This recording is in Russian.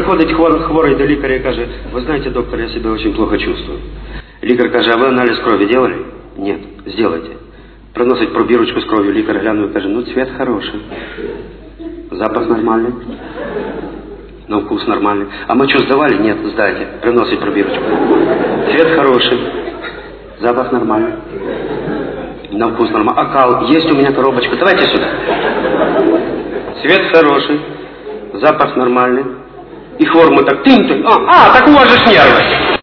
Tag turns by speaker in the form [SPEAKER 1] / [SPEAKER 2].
[SPEAKER 1] приходить хворий до лікаря і каже: ви знаєте, доктор, я себя очень плохо чувствую. Лікар каже: а ви аналіз крові делали? Нет, сделайте. Приносить пробірочку з кров'ю, лікар глянув і каже: ну цвет хороший, запах нормальний, на вкус нормальный. А мочу сдавали? Нет, сдайте. Приносить пробирочку. Цвет хороший, запах нормальный, на вкус нормальный. А кал? Есть у меня коробочка. Давайте сюда. Цвет хороший, запах нормальный. И форму так тынь-тынь. Так у вас же ж нервы.